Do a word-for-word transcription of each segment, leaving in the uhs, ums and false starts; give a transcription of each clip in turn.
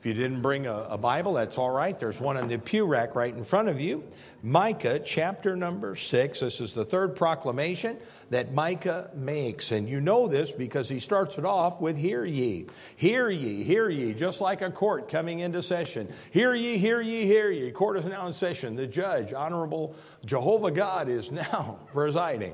If you didn't bring a, a Bible, that's all right. There's one on the pew rack right in front of you. Micah chapter number six. This is the third proclamation that Micah makes. And you know this because he starts it off with, hear ye, hear ye, hear ye, just like a court coming into session. Hear ye, hear ye, hear ye. Court is now in session. The judge, Honorable Jehovah God, is now presiding.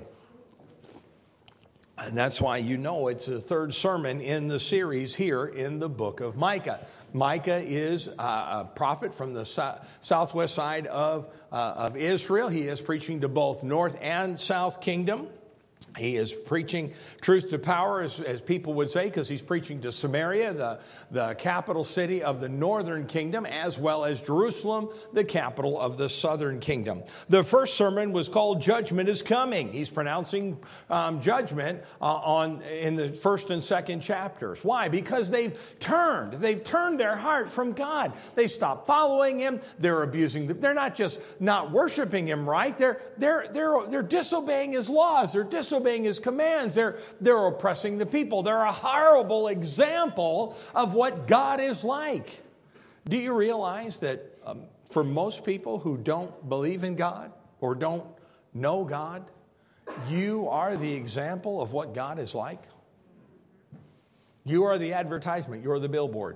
And that's why you know it's the third sermon in the series here in the book of Micah. Micah is a prophet from the so- southwest side of, uh, of Israel. He is preaching to both north and south kingdom. He is preaching truth to power, as, as people would say, because he's preaching to Samaria, the, the capital city of the northern kingdom, as well as Jerusalem, the capital of the southern kingdom. The first sermon was called Judgment is Coming. He's pronouncing um, judgment uh, on in the first and second chapters. Why? Because they've turned. They've turned their heart from God. They stopped following him. They're abusing. The, they're not just not worshiping him right. They're, they're, they're, they're disobeying his laws. They're disobeying his commands. They're, they're oppressing the people. They're a horrible example of what God is like. Do you realize that um, for most people who don't believe in God or don't know God, you are the example of what God is like? You are the advertisement. You're the billboard.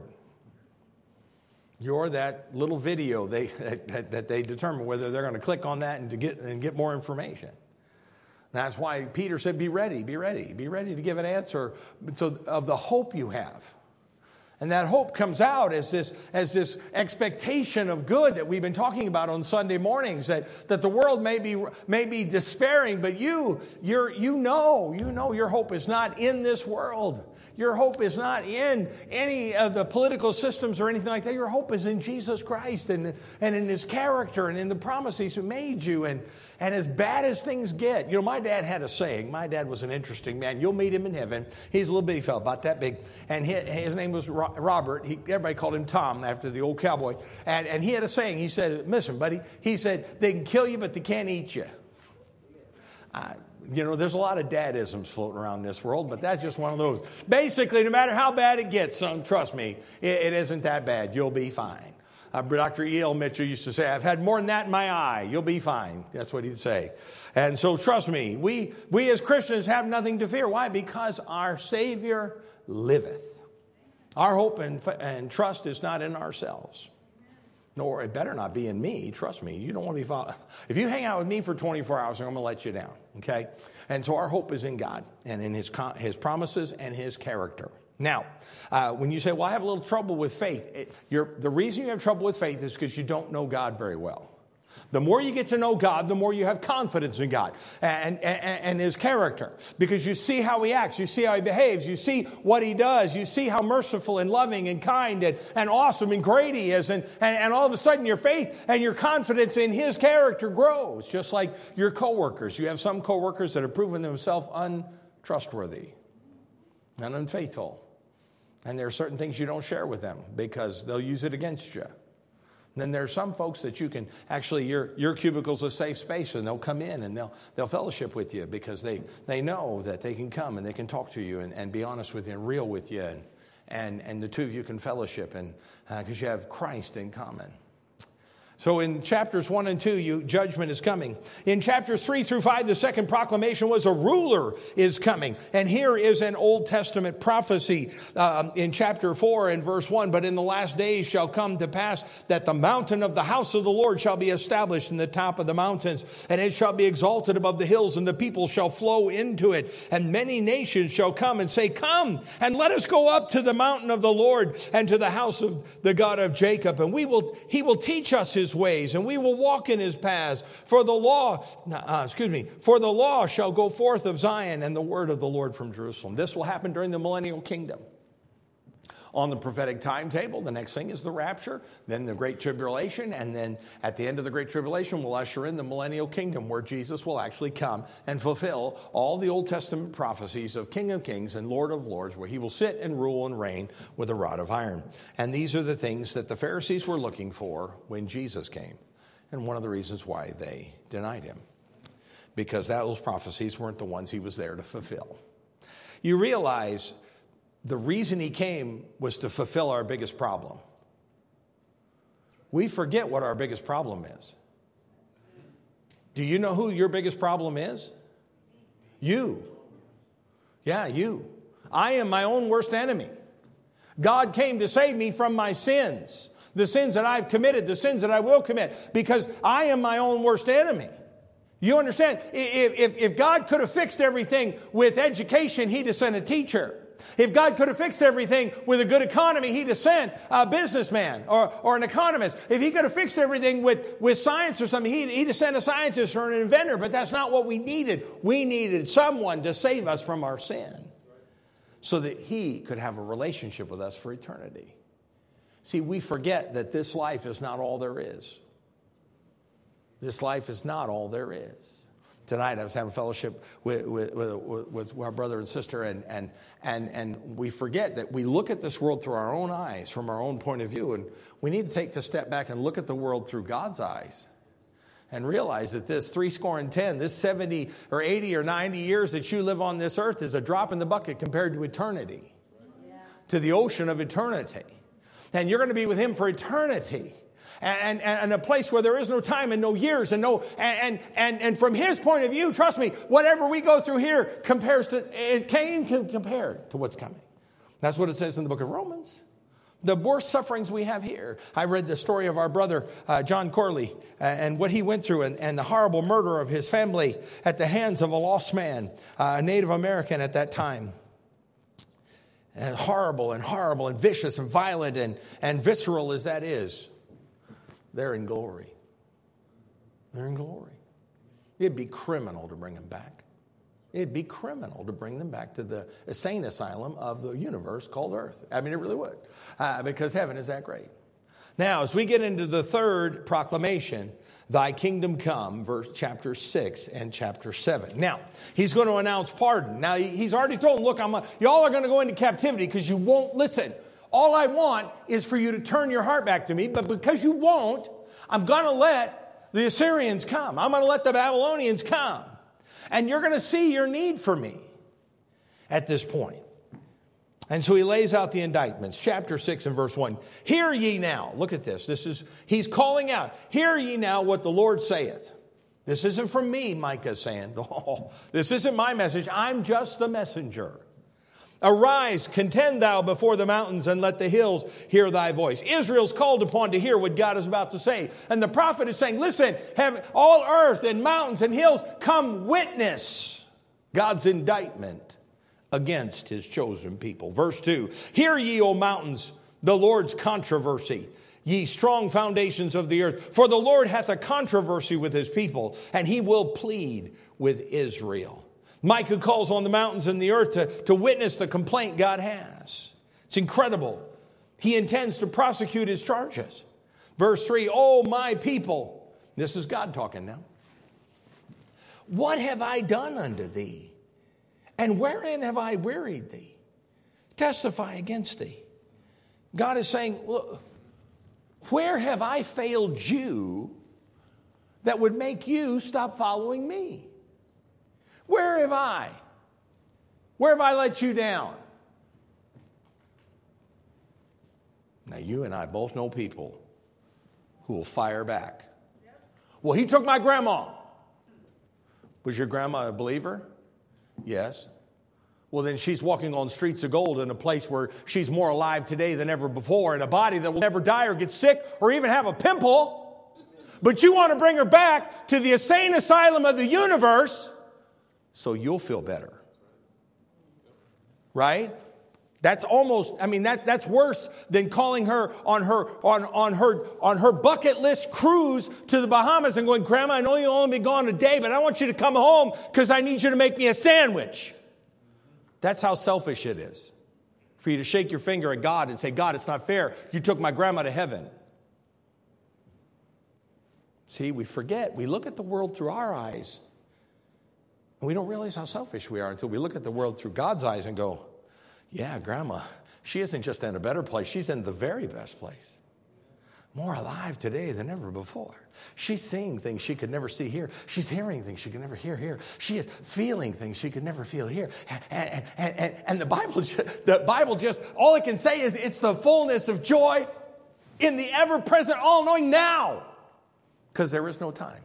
You're that little video they, that, that they determine whether they're going to click on that and to get and get more information. That's why Peter said, be ready, be ready, be ready to give an answer so of the hope you have. And that hope comes out as this, as this expectation of good that we've been talking about on Sunday mornings, that, that the world may be, may be despairing, but you, you're, you know, you know your hope is not in this world. Your hope is not in any of the political systems or anything like that. Your hope is in Jesus Christ and, and in his character and in the promises he made you. And, and as bad as things get, you know, my dad had a saying. My dad was an interesting man. You'll meet him in heaven. He's a little bitty fellow, about that big. And he, his name was Robert. He, everybody called him Tom after the old cowboy. And, and he had a saying. He said, listen, buddy, he said, they can kill you, but they can't eat you. I, You know, there's a lot of dadisms floating around this world, but that's just one of those. Basically, no matter how bad it gets, son, trust me, it, it isn't that bad. You'll be fine. Uh, Doctor E L Mitchell used to say, I've had more than that in my eye. You'll be fine. That's what he'd say. And so trust me, we, we as Christians have nothing to fear. Why? Because our Savior liveth. Our hope and, and trust is not in ourselves. Nor it better not be in me. Trust me, you don't want to be followed. If you hang out with me for twenty-four hours, I'm going to let you down. Okay? And so our hope is in God and in his, his promises and his character. Now, uh, when you say, well, I have a little trouble with faith, it, you're, the reason you have trouble with faith is because you don't know God very well. The more you get to know God, the more you have confidence in God and, and, and his character. Because you see how he acts, you see how he behaves, you see what he does, you see how merciful and loving and kind and, and awesome and great he is. And, and, and all of a sudden your faith and your confidence in his character grows. Just like your coworkers. You have some coworkers that have proven themselves untrustworthy and unfaithful. And there are certain things you don't share with them because they'll use it against you. And then there are some folks that you can actually, your your cubicle's a safe space and they'll come in and they'll they'll fellowship with you because they, they know that they can come and they can talk to you and, and be honest with you and real with you. And, and, and the two of you can fellowship and because uh, you have Christ in common. So in chapters one and two, you, judgment is coming. In chapters three through five, the second proclamation was a ruler is coming. And here is an Old Testament prophecy um, in chapter four and verse one. But in the last days shall come to pass that the mountain of the house of the Lord shall be established in the top of the mountains. And it shall be exalted above the hills, and the people shall flow into it. And many nations shall come and say, come and let us go up to the mountain of the Lord and to the house of the God of Jacob. And we will, he will teach us his ways, and we will walk in his paths. For the law, uh, excuse me, for the law shall go forth of Zion, and the word of the Lord from Jerusalem. This will happen during the millennial kingdom. On the prophetic timetable, the next thing is the rapture, then the Great Tribulation, and then at the end of the Great Tribulation, we'll usher in the millennial kingdom where Jesus will actually come and fulfill all the Old Testament prophecies of King of Kings and Lord of Lords, where he will sit and rule and reign with a rod of iron. And these are the things that the Pharisees were looking for when Jesus came, and one of the reasons why they denied him, because those prophecies weren't the ones he was there to fulfill. You realize the reason he came was to fulfill our biggest problem. we forget what our biggest problem is. Do you know who your biggest problem is? You. Yeah, you. I am my own worst enemy. God came to save me from my sins, the sins that I've committed, the sins that I will commit, because I am my own worst enemy. You understand? If, if, if God could have fixed everything with education, He'd have sent a teacher. If God could have fixed everything with a good economy, He'd have sent a businessman or, or an economist. If He could have fixed everything with, with science or something, he'd, he'd have sent a scientist or an inventor. But that's not what we needed. We needed someone to save us from our sin so that He could have a relationship with us for eternity. See, we forget that this life is not all there is. This life is not all there is. Tonight I was having fellowship with, with, with, with our brother and sister, and, and, and, and we forget that we look at this world through our own eyes, from our own point of view, and we need to take a step back and look at the world through God's eyes and realize that this three score and ten, this seventy or eighty or ninety years that you live on this earth is a drop in the bucket compared to eternity, yeah. to the ocean of eternity. And you're going to be with Him for eternity. And, and, and a place where there is no time and no years and no and, and and from His point of view, trust me, whatever we go through here compares to it can't even compare to what's coming. That's what it says in the book of Romans. The worst sufferings we have here. I read the story of our brother uh, John Corley uh, and what he went through, and, and the horrible murder of his family at the hands of a lost man, uh, a Native American at that time. And horrible and horrible and vicious and violent and, and visceral as that is. They're in glory. They're in glory. It'd be criminal to bring them back. It'd be criminal to bring them back to the insane asylum of the universe called Earth. I mean, it really would. Uh, because heaven is that great. Now, as we get into the third proclamation, Thy kingdom come, verse chapter six and chapter seven. Now, He's going to announce pardon. Now, He's already told them, look, I'm a, y'all are going to go into captivity because you won't listen. All I want is for you to turn your heart back to me, but because you won't, I'm going to let the Assyrians come. I'm going to let the Babylonians come. And you're going to see your need for me at this point. And so He lays out the indictments. Chapter six and verse one. Hear ye now. Look at this. This is, He's calling out. Hear ye now what the Lord saith. This isn't from me, Micah saying. Oh, this isn't my message. I'm just the messenger. Arise, contend thou before the mountains, and let the hills hear thy voice. Israel's called upon to hear what God is about to say. And the prophet is saying, listen, have all earth and mountains and hills come witness God's indictment against His chosen people. Verse two, hear ye, O mountains, the Lord's controversy, ye strong foundations of the earth. For the Lord hath a controversy with His people, and He will plead with Israel. Micah calls on the mountains and the earth to, to witness the complaint God has. It's incredible. He intends to prosecute His charges. Verse three, oh, my people. This is God talking now. What have I done unto thee? And wherein have I wearied thee? Testify against thee. God is saying, look, where have I failed you that would make you stop following me? Where have I? Where have I let you down? Now, you and I both know people who will fire back. Well, he took my grandma. Was your grandma a believer? Yes. Well, then she's walking on streets of gold in a place where she's more alive today than ever before, in a body that will never die or get sick or even have a pimple. But you want to bring her back to the insane asylum of the universe so you'll feel better. Right? That's almost, I mean, that, that's worse than calling her on her on, on her on her bucket list cruise to the Bahamas and going, Grandma, I know you'll only be gone a day, but I want you to come home because I need you to make me a sandwich. That's how selfish it is. For you to shake your finger at God and say, God, it's not fair. You took my grandma to heaven. See, we forget. We look at the world through our eyes. And we don't realize how selfish we are until we look at the world through God's eyes and go, yeah, Grandma, she isn't just in a better place. She's in the very best place. More alive today than ever before. She's seeing things she could never see here. She's hearing things she could never hear here. She is feeling things she could never feel here. And, and, and, and the Bible, the Bible just, all it can say is it's the fullness of joy in the ever-present, all-knowing now. Because there is no time.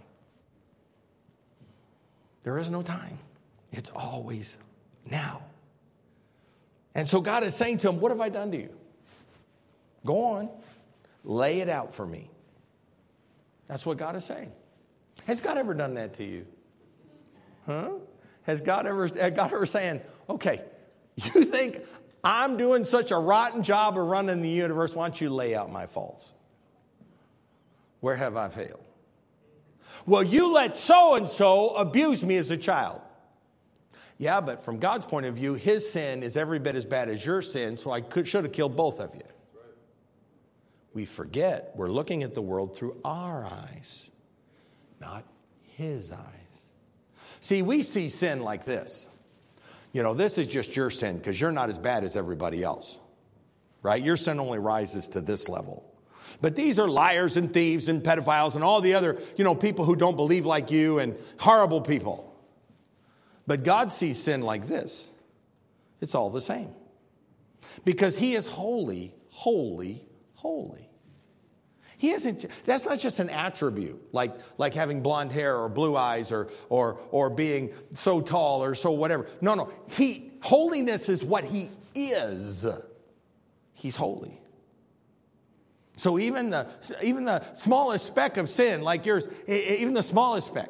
There is no time. It's always now. And so God is saying to him, what have I done to you? Go on. Lay it out for me. That's what God is saying. Has God ever done that to you? Huh? Has God ever, has God ever saying, okay, you think I'm doing such a rotten job of running the universe, why don't you lay out my faults? Where have I failed? Well, you let so-and-so abuse me as a child. Yeah, but from God's point of view, his sin is every bit as bad as your sin, so I could, should have killed both of you. We forget we're looking at the world through our eyes, not his eyes. See, we see sin like this. You know, this is just your sin because you're not as bad as everybody else, right? Your sin only rises to this level. But these are liars and thieves and pedophiles and all the other, you know, people who don't believe like you and horrible people. But God sees sin like this. It's all the same. Because he is holy, holy, holy. He isn't, that's not just an attribute, like, like having blonde hair or blue eyes or, or, or being so tall or so whatever. No, no. He, holiness is what he is. He's holy. So even the, even the smallest speck of sin like yours, even the smallest speck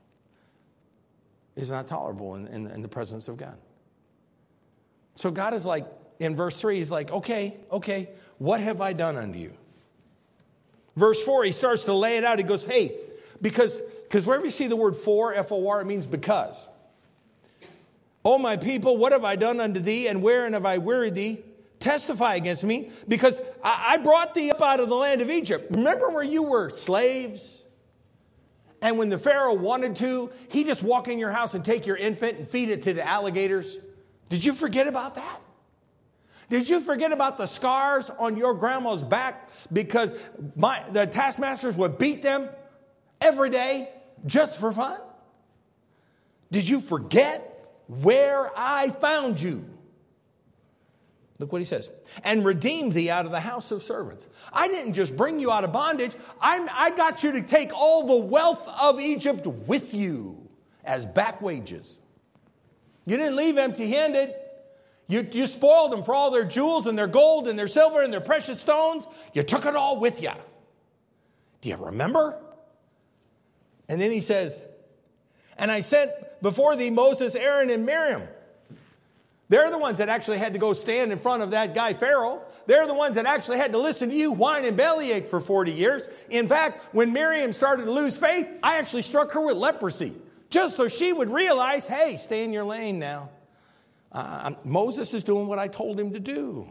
is not tolerable in, in, in the presence of God. So God is like, in verse three, he's like, okay, okay, what have I done unto you? Verse four, he starts to lay it out. He goes, hey, because, because wherever you see the word for, F O R, it means because. O my people, what have I done unto thee, and wherein have I wearied thee? Testify against me, because I, I brought thee up out of the land of Egypt. Remember where you were slaves? And when the Pharaoh wanted to, he just walk in your house and take your infant and feed it to the alligators. Did you forget about that? Did you forget about the scars on your grandma's back because my, the taskmasters would beat them every day just for fun? Did you forget where I found you? Look what he says. And redeemed thee out of the house of servants. I didn't just bring you out of bondage. I'm, I got you to take all the wealth of Egypt with you as back wages. You didn't leave empty-handed. You, you spoiled them for all their jewels and their gold and their silver and their precious stones. You took it all with you. Do you remember? And then he says, and I sent before thee Moses, Aaron, and Miriam. They're the ones that actually had to go stand in front of that guy Pharaoh. They're the ones that actually had to listen to you whine and bellyache for forty years. In fact, when Miriam started to lose faith, I actually struck her with leprosy. Just so she would realize, hey, stay in your lane now. Uh, Moses is doing what I told him to do.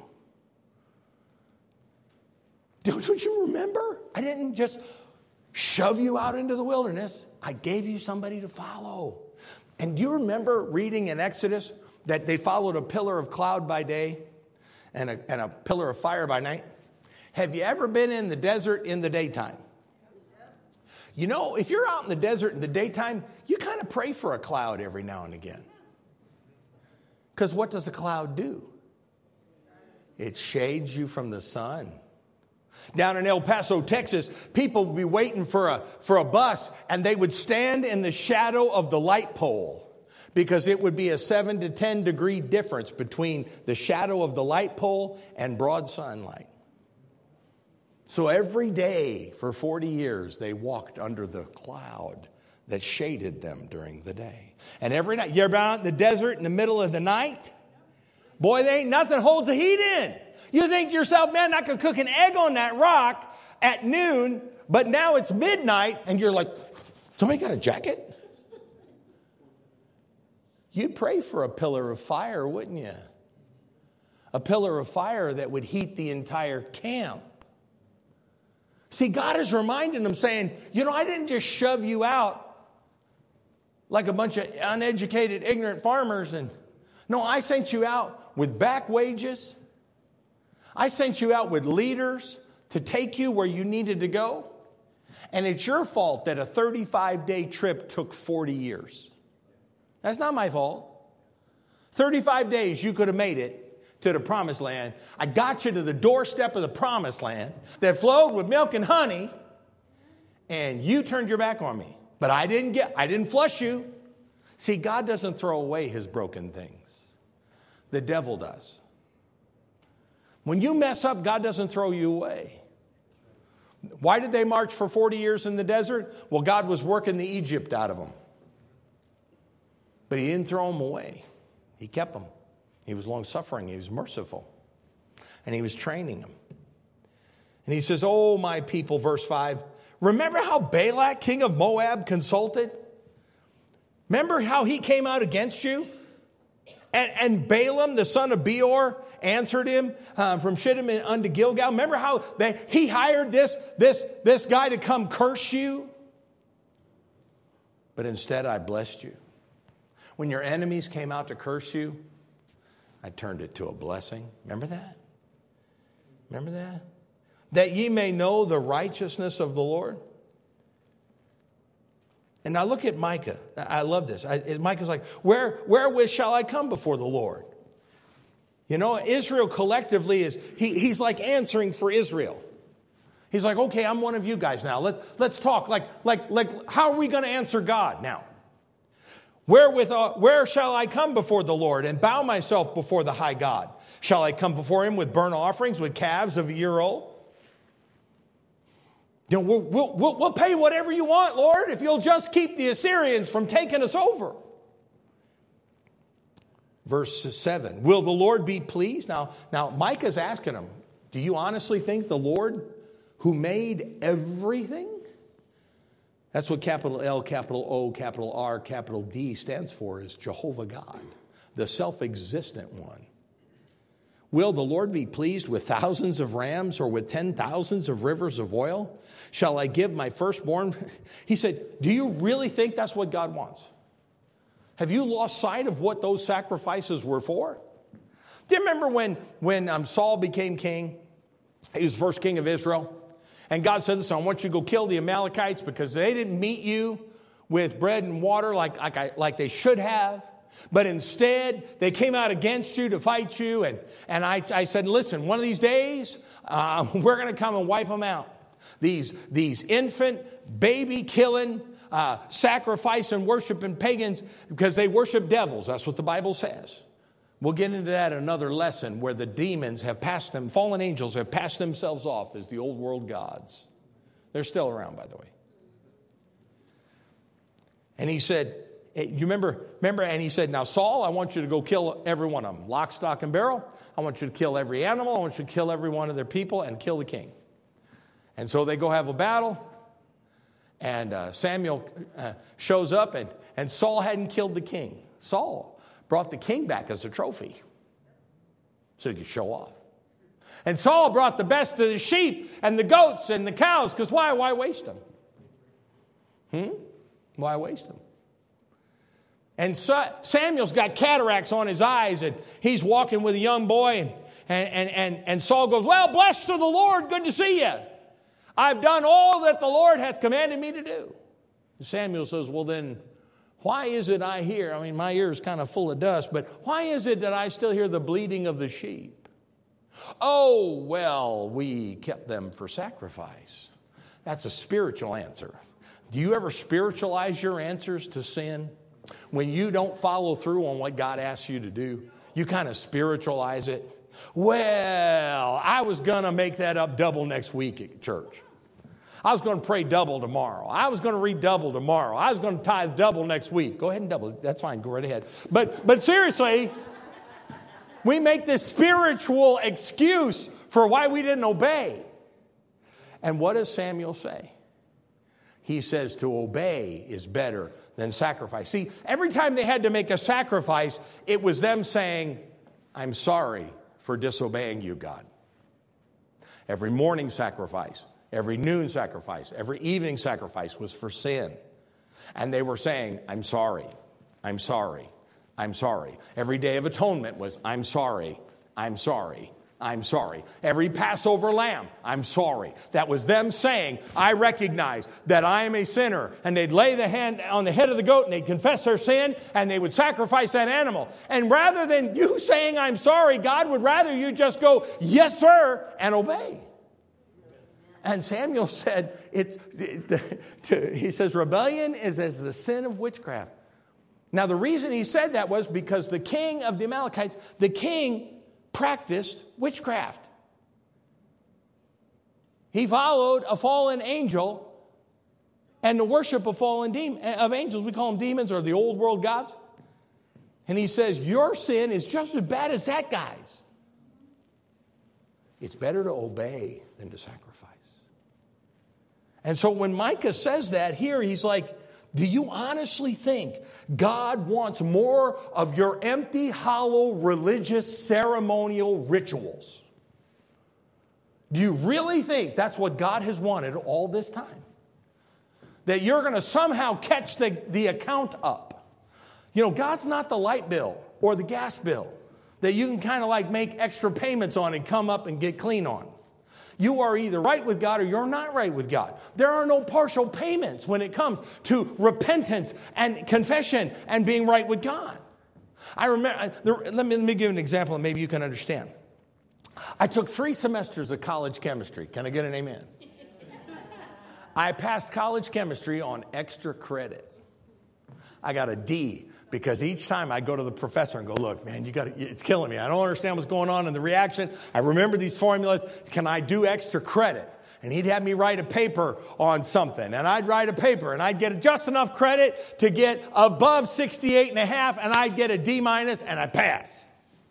Don't, don't you remember? I didn't just shove you out into the wilderness. I gave you somebody to follow. And do you remember reading in Exodus that they followed a pillar of cloud by day and a, and a pillar of fire by night? Have you ever been in the desert in the daytime? You know, if you're out in the desert in the daytime, you kind of pray for a cloud every now and again. Because what does a cloud do? It shades you from the sun. Down in El Paso, Texas, people would be waiting for a, for a bus, and they would stand in the shadow of the light pole because it would be a seven to ten degree difference between the shadow of the light pole and broad sunlight. So every day for forty years, they walked under the cloud that shaded them during the day. And every night, you're out in the desert in the middle of the night. Boy, there ain't nothing holds the heat in. You think to yourself, man, I could cook an egg on that rock at noon, but now it's midnight, and you're like, somebody got a jacket? You'd pray for a pillar of fire, wouldn't you? A pillar of fire that would heat the entire camp. See, God is reminding them, saying, you know, I didn't just shove you out like a bunch of uneducated, ignorant farmers. And no, I sent you out with back wages. I sent you out with leaders to take you where you needed to go. And it's your fault that a thirty-five day trip took forty years. That's not my fault. thirty-five days, you could have made it to the promised land. I got you to the doorstep of the promised land that flowed with milk and honey, and you turned your back on me. But I didn't get, I didn't flush you. See, God doesn't throw away his broken things. The devil does. When you mess up, God doesn't throw you away. Why did they march for forty years in the desert? Well, God was working the Egypt out of them. But he didn't throw them away. He kept them. He was long-suffering. He was merciful. And he was training them. And he says, oh, my people, verse five, remember how Balak, king of Moab, consulted? Remember how he came out against you? And, and Balaam, the son of Beor, answered him uh, from Shittim unto Gilgal. Remember how they, he hired this, this, this guy to come curse you? But instead I blessed you. When your enemies came out to curse you, I turned it to a blessing. Remember that? Remember that? That ye may know the righteousness of the Lord. And now look at Micah. I love this. I, Micah's like, Where, wherewith shall I come before the Lord? You know, Israel collectively is, he, he's like answering for Israel. He's like, okay, I'm one of you guys now. Let, let's talk. Like, like, like, how are we going to answer God now? Wherewith, uh, where shall I come before the Lord and bow myself before the high God? Shall I come before him with burnt offerings, with calves of a year old? You know, we'll, we'll, we'll, we'll pay whatever you want, Lord, if you'll just keep the Assyrians from taking us over. Verse seven, will the Lord be pleased? Now, now Micah's asking him, do you honestly think the Lord who made everything? That's what capital L, capital O, capital R, capital D stands for, is Jehovah God, the self-existent one. Will the Lord be pleased with thousands of rams or with ten thousands of rivers of oil? Shall I give my firstborn? He said, do you really think that's what God wants? Have you lost sight of what those sacrifices were for? Do you remember when, when um, Saul became king? He was the first king of Israel. And God said, listen, I want you to go kill the Amalekites because they didn't meet you with bread and water like, like, I, like they should have. But instead, they came out against you to fight you. And, and I, I said, listen, one of these days, uh, we're going to come and wipe them out. These, these infant, baby-killing, uh, sacrificing, worshiping pagans, because they worship devils. That's what the Bible says. We'll get into that in another lesson where the demons have passed them, fallen angels have passed themselves off as the old world gods. They're still around, by the way. And he said, you remember, remember, and he said, now, Saul, I want you to go kill every one of them, lock, stock, and barrel. I want you to kill every animal. I want you to kill every one of their people and kill the king. And so they go have a battle. And uh, Samuel uh, shows up, and, and Saul hadn't killed the king. Saul brought the king back as a trophy so he could show off. And Saul brought the best of the sheep and the goats and the cows, because why? Why waste them? Hmm? Why waste them? And so Samuel's got cataracts on his eyes, and he's walking with a young boy, and, and, and, and Saul goes, well, blessed of the Lord, good to see you. I've done all that the Lord hath commanded me to do. And Samuel says, well then, why is it I hear, I mean, my ear is kind of full of dust, but why is it that I still hear the bleating of the sheep? Oh, well, we kept them for sacrifice. That's a spiritual answer. Do you ever spiritualize your answers to sin? When you don't follow through on what God asks you to do, you kind of spiritualize it. Well, I was going to make that up double next week at church. I was going to pray double tomorrow. I was going to read double tomorrow. I was going to tithe double next week. Go ahead and double. That's fine. Go right ahead. But, but seriously, we make this spiritual excuse for why we didn't obey. And what does Samuel say? He says to obey is better than sacrifice. See, every time they had to make a sacrifice, it was them saying, I'm sorry for disobeying you, God. Every morning sacrifice, every noon sacrifice, every evening sacrifice was for sin. And they were saying, I'm sorry, I'm sorry, I'm sorry. Every day of atonement was, I'm sorry, I'm sorry, I'm sorry. Every Passover lamb, I'm sorry. That was them saying, I recognize that I am a sinner. And they'd lay the hand on the head of the goat and they'd confess their sin and they would sacrifice that animal. And rather than you saying, I'm sorry, God would rather you just go, yes, sir, and obey. And Samuel said, it, it, to, he says, rebellion is as the sin of witchcraft. Now, the reason he said that was because the king of the Amalekites, the king practiced witchcraft. He followed a fallen angel and the worship of fallen de- of angels. We call them demons or the old world gods. And he says, your sin is just as bad as that guy's. It's better to obey than to sacrifice. And so when Micah says that here, he's like, do you honestly think God wants more of your empty, hollow, religious, ceremonial rituals? Do you really think that's what God has wanted all this time? That you're going to somehow catch the, the account up? You know, God's not the light bill or the gas bill that you can kind of like make extra payments on and come up and get clean on. You are either right with God or you're not right with God. There are no partial payments when it comes to repentance and confession and being right with God. I remember, let me, let me give you an example and maybe you can understand. I took three semesters of college chemistry. Can I get an amen? I passed college chemistry on extra credit. I got a D. Because each time I go to the professor and go, look, man, you got to, it's killing me. I don't understand what's going on in the reaction. I remember these formulas. Can I do extra credit? And he'd have me write a paper on something. And I'd write a paper and I'd get just enough credit to get above sixty-eight and a half. And I'd get a D minus and I pass.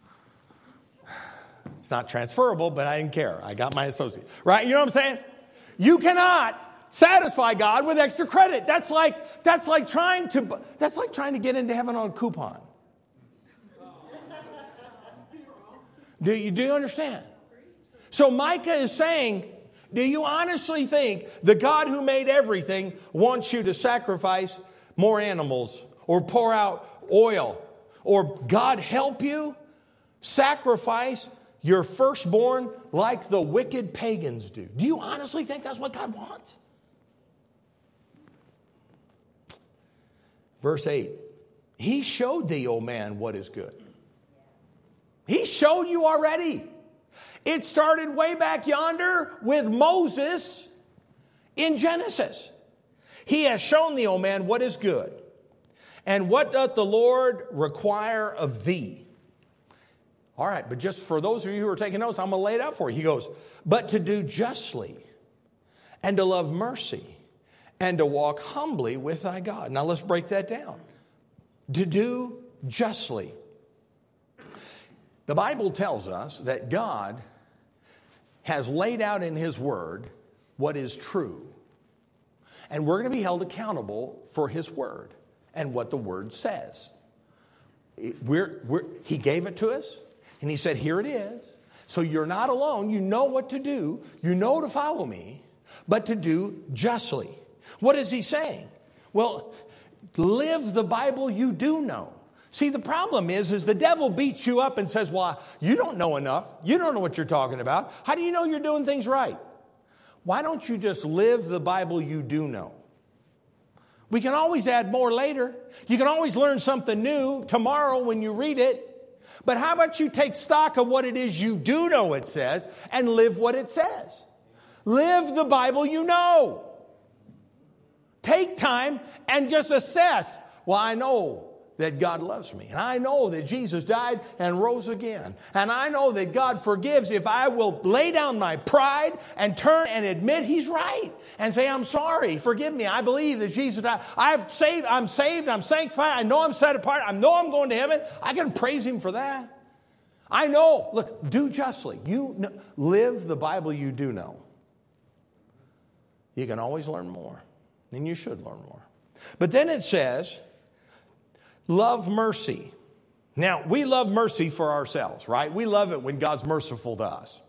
It's not transferable, but I didn't care. I got my associate. Right? You know what I'm saying? You cannot satisfy God with extra credit. That's like that's like trying to that's like trying to get into heaven on a coupon. Do you do you understand? So Micah is saying, do you honestly think the God who made everything wants you to sacrifice more animals or pour out oil or God help you sacrifice your firstborn like the wicked pagans do? Do you honestly think that's what God wants? Verse eight, he showed thee, O man, what is good. He showed you already. It started way back yonder with Moses in Genesis. He has shown thee, O man, what is good. And what doth the Lord require of thee? All right, but just for those of you who are taking notes, I'm going to lay it out for you. He goes, but to do justly and to love mercy and to walk humbly with thy God. Now let's break that down. To do justly. The Bible tells us that God has laid out in his word what is true. And we're going to be held accountable for his word and what the word says. We're, we're, he gave it to us and he said, here it is. So you're not alone. You know what to do. You know to follow me, but to do justly. What is he saying? Well, live the Bible you do know. See, the problem is, is the devil beats you up and says, well, you don't know enough. You don't know what you're talking about. How do you know you're doing things right? Why don't you just live the Bible you do know? We can always add more later. You can always learn something new tomorrow when you read it. But how about you take stock of what it is you do know it says and live what it says? Live the Bible you know. Take time and just assess. Well, I know that God loves me. And I know that Jesus died and rose again. And I know that God forgives if I will lay down my pride and turn and admit he's right. And say, I'm sorry, forgive me. I believe that Jesus died. I've saved, I'm saved, I'm sanctified. I know I'm set apart. I know I'm going to heaven. I can praise him for that. I know. Look, do justly. You know, live the Bible you do know. You can always learn more. And you should learn more. But then it says, love mercy. Now, we love mercy for ourselves, right? We love it when God's merciful to us.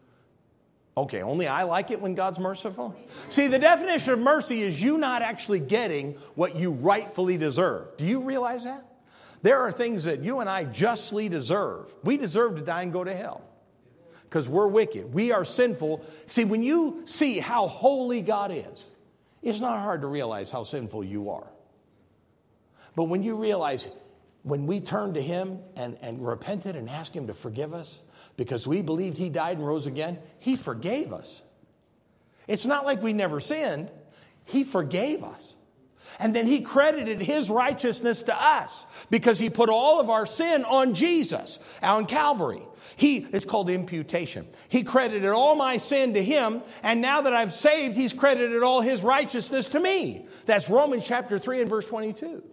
Okay, only I like it when God's merciful? See, the definition of mercy is you not actually getting what you rightfully deserve. Do you realize that? There are things that you and I justly deserve. We deserve to die and go to hell. because we're wicked. We are sinful. See, when you see how holy God is, it's not hard to realize how sinful you are. But when you realize, when we turned to him and, and repented and asked him to forgive us because we believed he died and rose again, he forgave us. It's not like we never sinned. He forgave us. And then he credited his righteousness to us because he put all of our sin on Jesus on Calvary. He, it's called imputation. He credited all my sin to him, and now that I've saved, he's credited all his righteousness to me. That's Romans chapter three and verse twenty-two.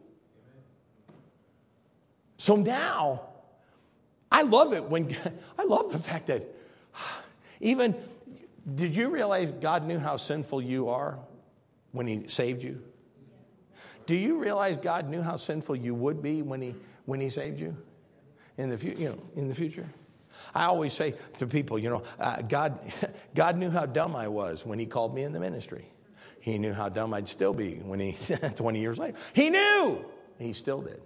So now, I love it when, I love the fact that even, did you realize God knew how sinful you are when he saved you? Do you realize God knew how sinful you would be when he when he saved you in the fu- you know in the future? I always say to people, you know, uh, God God knew how dumb I was when he called me in the ministry. He knew how dumb I'd still be when he twenty years later. He knew. He still did.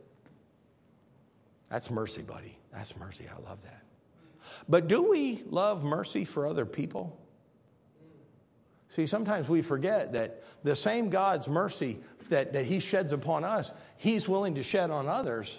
That's mercy, buddy. That's mercy. I love that. But do we love mercy for other people? See, sometimes we forget that the same God's mercy that, that he sheds upon us, he's willing to shed on others.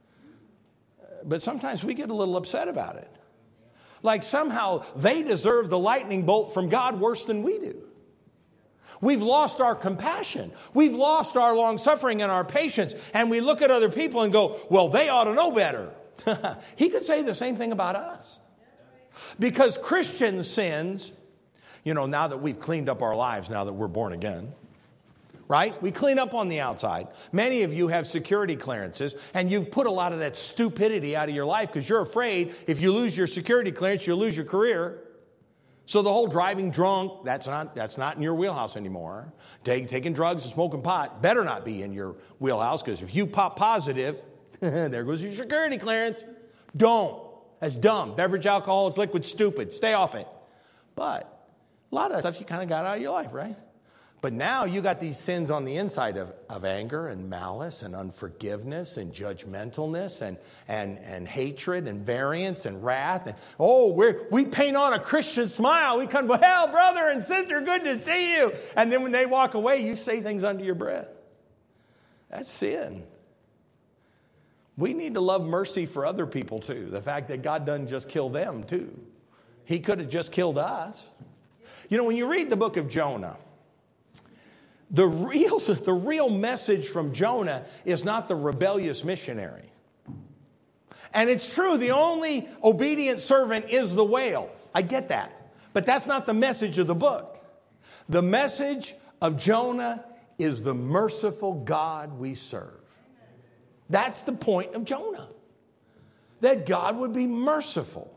But sometimes we get a little upset about it. Like somehow they deserve the lightning bolt from God worse than we do. We've lost our compassion. We've lost our long suffering and our patience. And we look at other people and go, well, they ought to know better. He could say the same thing about us. Because Christian sins, you know, now that we've cleaned up our lives, now that we're born again, right? We clean up on the outside. Many of you have security clearances, and you've put a lot of that stupidity out of your life because you're afraid if you lose your security clearance, you'll lose your career. So the whole driving drunk, that's not that's not in your wheelhouse anymore. Take, taking drugs and smoking pot better not be in your wheelhouse, because if you pop positive, there goes your security clearance. Don't. That's dumb. Beverage alcohol is liquid stupid. Stay off it. But a lot of that stuff you kind of got out of your life, right? But now you got these sins on the inside of, of anger and malice and unforgiveness and judgmentalness and, and, and hatred and variance and wrath. And, oh, we we paint on a Christian smile. We come, well, brother and sister, good to see you. And then when they walk away, you say things under your breath. That's sin. We need to love mercy for other people too. The fact that God doesn't just kill them too. He could have just killed us. You know, when you read the book of Jonah, the real, the real message from Jonah is not the rebellious missionary. And it's true, the only obedient servant is the whale. I get that. But that's not the message of the book. The message of Jonah is the merciful God we serve. That's the point of Jonah. That God would be merciful.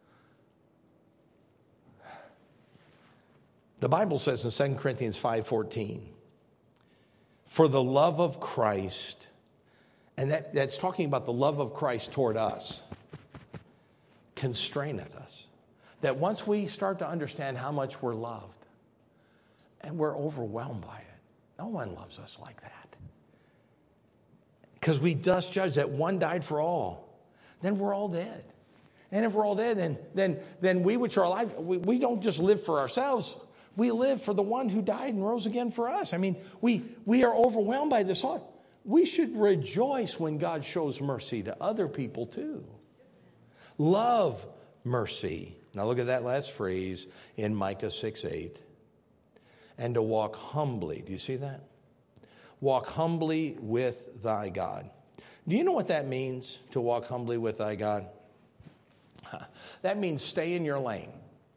The Bible says in Second Corinthians five fourteen, for the love of Christ, and that, that's talking about the love of Christ toward us, constraineth us. That once we start to understand how much we're loved, and we're overwhelmed by it, no one loves us like that. Because we just judge that one died for all, then we're all dead. And if we're all dead, then then then we which are alive, we, we don't just live for ourselves. We live for the one who died and rose again for us. I mean, we, we are overwhelmed by this thought. We should rejoice when God shows mercy to other people too. Love mercy. Now look at that last phrase in Micah six eight. And to walk humbly. Do you see that? Walk humbly with thy God. Do you know what that means, to walk humbly with thy God? That means stay in your lane.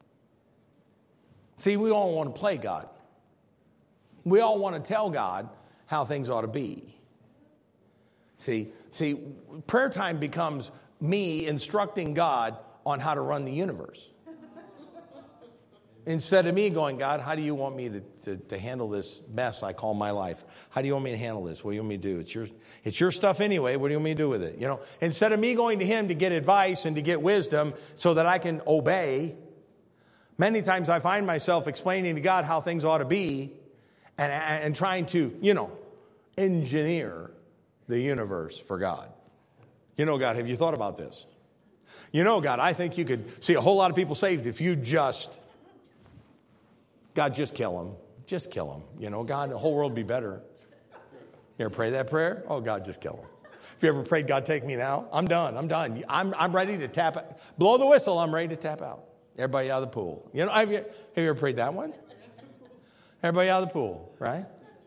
See, we all want to play God. We all want to tell God how things ought to be. See, see, prayer time becomes me instructing God on how to run the universe. Instead of me going, God, how do you want me to, to, to handle this mess I call my life? How do you want me to handle this? What do you want me to do? It's your, it's your stuff anyway. What do you want me to do with it? You know, instead of me going to him to get advice and to get wisdom so that I can obey, many times I find myself explaining to God how things ought to be and, and trying to, you know, engineer the universe for God. You know, God, have you thought about this? You know, God, I think you could see a whole lot of people saved if you just, God, just kill them. Just kill them. You know, God, the whole world would be better. You ever pray that prayer? Oh, God, just kill them. If you ever prayed, God, take me now? I'm done. I'm done. I'm, I'm ready to tap out. Blow the whistle. I'm ready to tap out. Everybody out of the pool. You know, have you, have you ever prayed that one? Everybody out of the pool, right?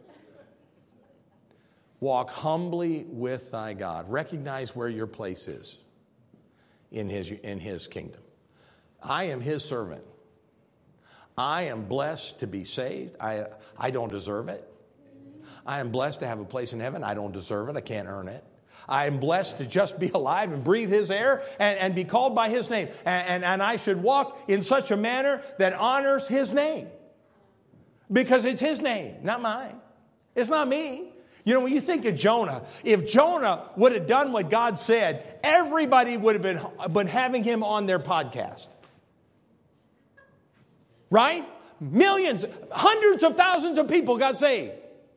Walk humbly with thy God. Recognize where your place is in his, in his kingdom. I am his servant. I am blessed to be saved. I, I don't deserve it. I am blessed to have a place in heaven. I don't deserve it. I can't earn it. I am blessed to just be alive and breathe his air and, and be called by his name. And, and, and I should walk in such a manner that honors his name. Because it's his name, not mine. It's not me. You know, when you think of Jonah, if Jonah would have done what God said, everybody would have been, been having him on their podcast. Right? Millions, hundreds of thousands of people got saved.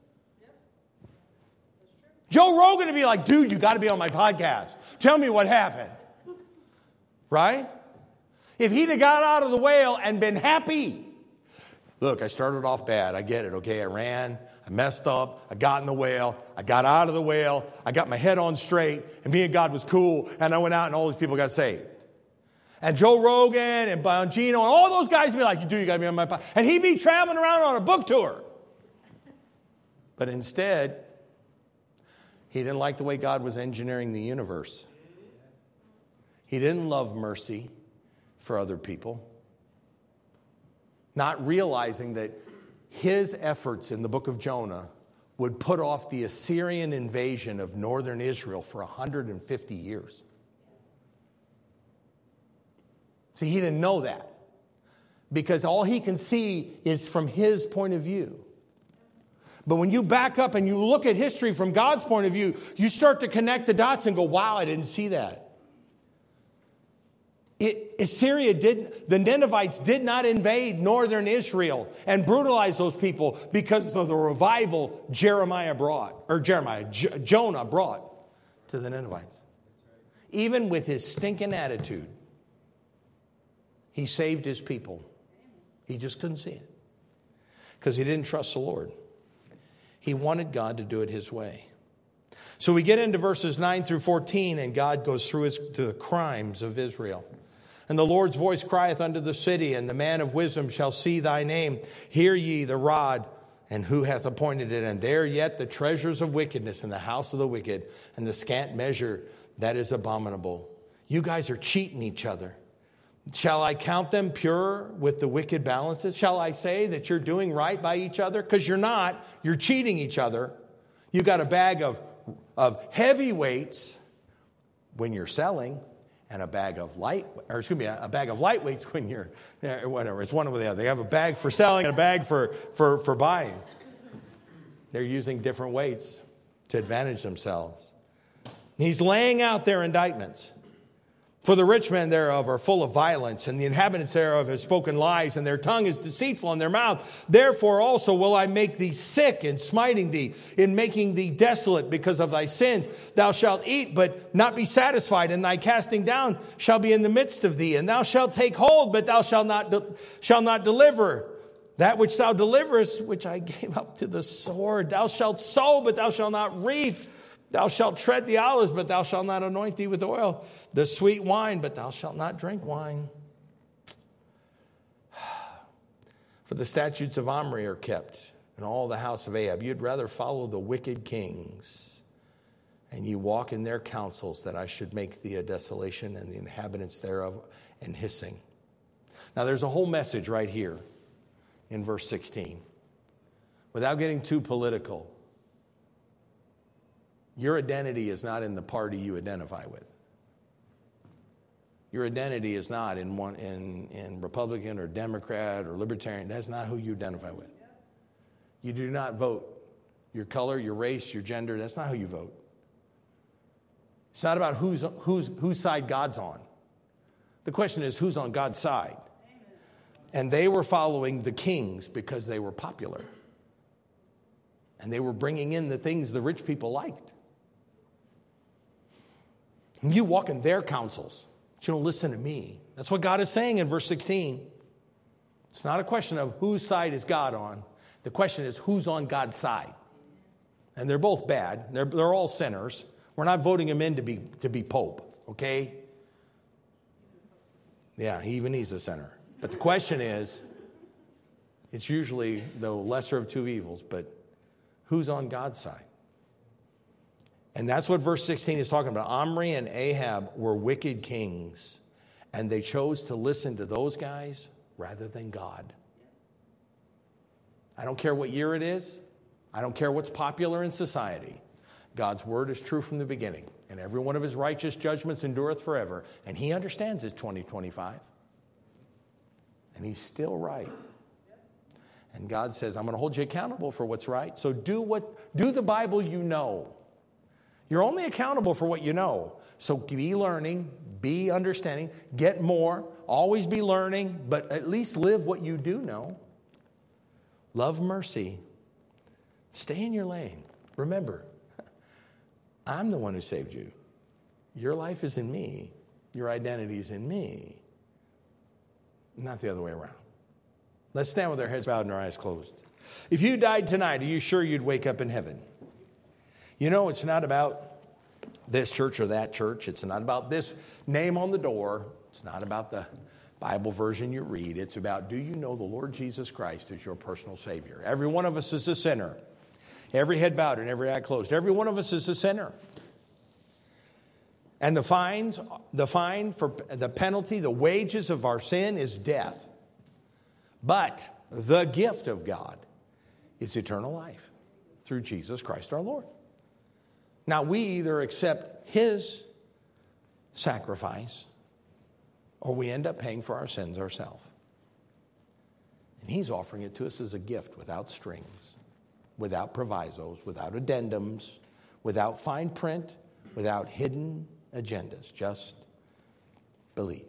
Joe Rogan would be like, dude, you got to be on my podcast. Tell me what happened. Right? If he'd have got out of the whale and been happy. Look, I started off bad. I get it. Okay, I ran. I messed up. I got in the whale. I got out of the whale. I got my head on straight. And me and God was cool. And I went out and all these people got saved. And Joe Rogan and Bongino and all those guys would be like, you do, you got to be on my podcast. And he'd be traveling around on a book tour. But instead, he didn't like the way God was engineering the universe. He didn't love mercy for other people. Not realizing that his efforts in the book of Jonah would put off the Assyrian invasion of northern Israel for one hundred fifty years. See, he didn't know that. Because all he can see is from his point of view. But when you back up and you look at history from God's point of view, you start to connect the dots and go, wow, I didn't see that. It, Assyria did, the Ninevites did not invade northern Israel and brutalize those people because of the revival Jeremiah brought, or Jeremiah, J- Jonah brought to the Ninevites. Even with his stinking attitude, he saved his people. He just couldn't see it because he didn't trust the Lord. He wanted God to do it his way. So we get into verses nine through fourteen, and God goes through his, to the crimes of Israel. And the Lord's voice crieth unto the city, and the man of wisdom shall see thy name. Hear ye the rod, and who hath appointed it? And there yet the treasures of wickedness in the house of the wicked, and the scant measure that is abominable. You guys are cheating each other. Shall I count them pure with the wicked balances? Shall I say that you're doing right by each other? Because you're not. You're cheating each other. You got a bag of, of heavy weights when you're selling, and a bag of light, or excuse me, a bag of lightweights when you're, whatever. It's one or the other. They have a bag for selling and a bag for, for, for buying. They're using different weights to advantage themselves. He's laying out their indictments. For the rich men thereof are full of violence, and the inhabitants thereof have spoken lies, and their tongue is deceitful in their mouth. Therefore also will I make thee sick in smiting thee, in making thee desolate because of thy sins. Thou shalt eat, but not be satisfied, and thy casting down shall be in the midst of thee. And thou shalt take hold, but thou shalt not, de- shalt not deliver. That which thou deliverest, which I gave up to the sword. Thou shalt sow, but thou shalt not reap. Thou shalt tread the olives, but thou shalt not anoint thee with oil. The sweet wine, but thou shalt not drink wine. For the statutes of Omri are kept, and all the house of Ahab. You'd rather follow the wicked kings, and you walk in their counsels, that I should make thee a desolation, and the inhabitants thereof and hissing. Now there's a whole message right here in verse sixteen. Without getting too political, your identity is not in the party you identify with. Your identity is not in one in, in Republican or Democrat or Libertarian. That's not who you identify with. You do not vote. Your color, your race, your gender, that's not who you vote. It's not about who's, who's, whose side God's on. The question is, who's on God's side? And they were following the kings because they were popular. And they were bringing in the things the rich people liked. You walk in their counsels. But you don't listen to me. That's what God is saying in verse sixteen. It's not a question of whose side is God on. The question is who's on God's side. And they're both bad. They're, they're all sinners. We're not voting him in to be, to be pope, okay? Yeah, he even he's a sinner. But the question is, it's usually the lesser of two evils, but who's on God's side? And that's what verse sixteen is talking about. Omri and Ahab were wicked kings, and they chose to listen to those guys rather than God. I don't care what year it is. I don't care what's popular in society. God's word is true from the beginning, and every one of his righteous judgments endureth forever. And he understands it's twenty twenty-five. And he's still right. And God says, I'm going to hold you accountable for what's right. So do what do the Bible you know. You're only accountable for what you know. So be learning, be understanding, get more, always be learning, but at least live what you do know. Love mercy. Stay in your lane. Remember, I'm the one who saved you. Your life is in me. Your identity is in me. Not the other way around. Let's stand with our heads bowed and our eyes closed. If you died tonight, are you sure you'd wake up in heaven? You know, it's not about this church or that church. It's not about this name on the door. It's not about the Bible version you read. It's about, do you know the Lord Jesus Christ as your personal Savior? Every one of us is a sinner. Every head bowed and every eye closed. Every one of us is a sinner. And the fines, the fine for the penalty, the wages of our sin is death. But the gift of God is eternal life through Jesus Christ our Lord. Now we either accept his sacrifice or we end up paying for our sins ourselves. And he's offering it to us as a gift without strings, without provisos, without addendums, without fine print, without hidden agendas. Just believe.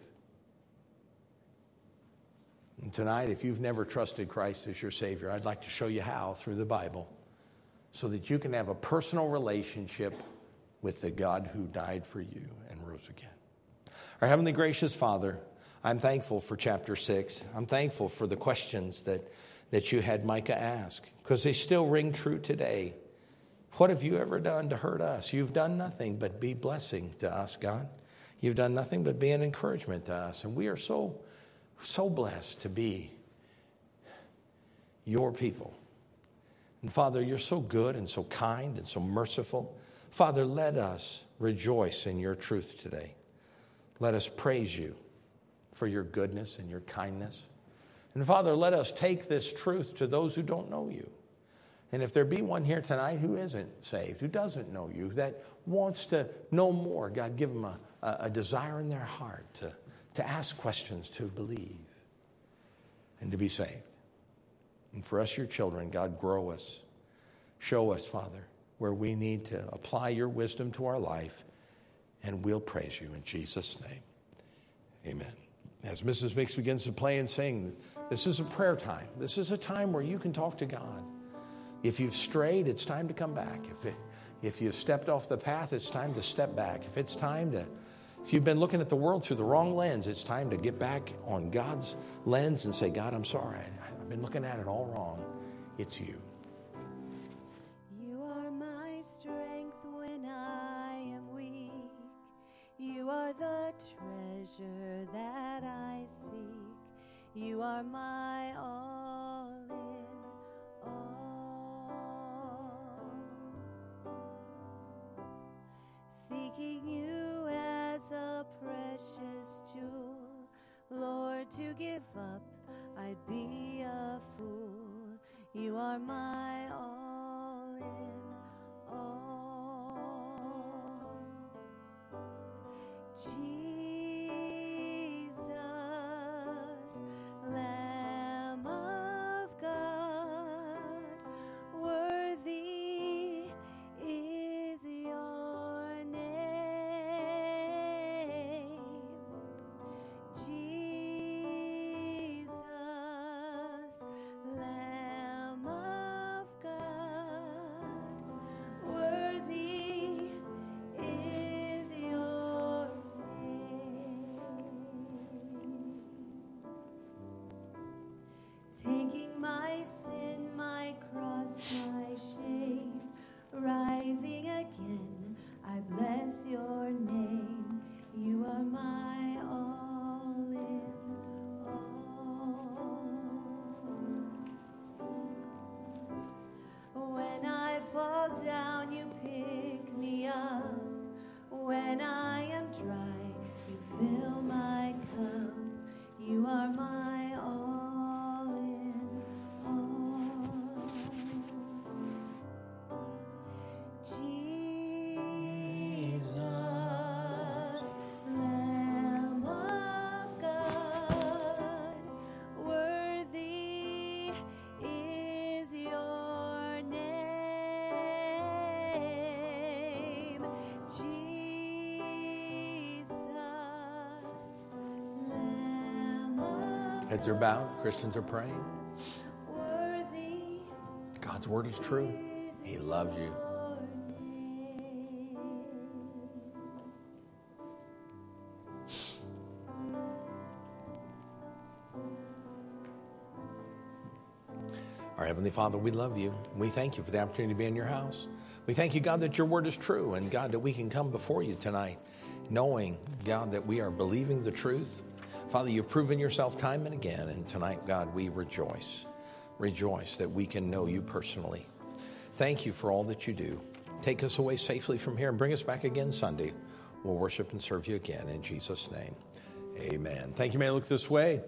And tonight, if you've never trusted Christ as your Savior, I'd like to show you how through the Bible so that you can have a personal relationship with the God who died for you and rose again. Our Heavenly Gracious Father, I'm thankful for chapter six. I'm thankful for the questions that, that you had Micah ask, because they still ring true today. What have you ever done to hurt us? You've done nothing but be blessing to us, God. You've done nothing but be an encouragement to us. And we are so, so blessed to be your people. And Father, you're so good and so kind and so merciful. Father, let us rejoice in your truth today. Let us praise you for your goodness and your kindness. And Father, let us take this truth to those who don't know you. And if there be one here tonight who isn't saved, who doesn't know you, that wants to know more, God, give them a, a, a desire in their heart to, to ask questions, to believe, and to be saved. And for us, your children, God, grow us. Show us, Father, where we need to apply your wisdom to our life, and we'll praise you in Jesus' name. Amen. As Missus Mix begins to play and sing, this is a prayer time. This is a time where you can talk to God. If you've strayed, it's time to come back. If, it, if you've stepped off the path, it's time to step back. If it's time to, if you've been looking at the world through the wrong lens, it's time to get back on God's lens and say, God, I'm sorry. I've been looking at it all wrong. It's you. You are my strength when I am weak. You are the treasure that I seek. You are my all in all. Seeking you as a precious jewel, Lord, to give up, I'd be a fool. You are my all in all. Jesus, Lamb of God, worthy is your name. Jesus, Lamb of God, sin, my cross, my shame. Rising again, I bless your name. You are my all in all. When I fall down, you pick me up. When I am dry, you fill my cup. You are my all in all. Jesus, Lamb of God, worthy is your name. Jesus, Lamb of Heads are bowed. Christians are praying. worthy God's word is true. He loves you. Our Heavenly Father, we love you. We thank you for the opportunity to be in your house. We thank you, God, that your word is true, and God, that we can come before you tonight knowing, God, that we are believing the truth. Father, you've proven yourself time and again, and tonight, God, we rejoice. Rejoice that we can know you personally. Thank you for all that you do. Take us away safely from here and bring us back again Sunday. We'll worship and serve you again in Jesus' name. Amen. Thank you. May I look this way?